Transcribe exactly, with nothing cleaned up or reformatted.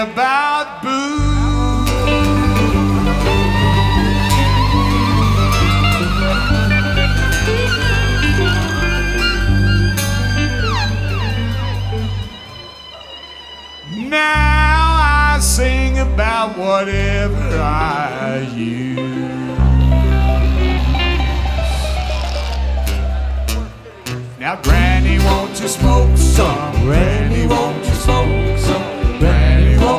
About booze. Now I sing about whatever I use. Now, Granny, won't you smoke some? Granny, won't you smoke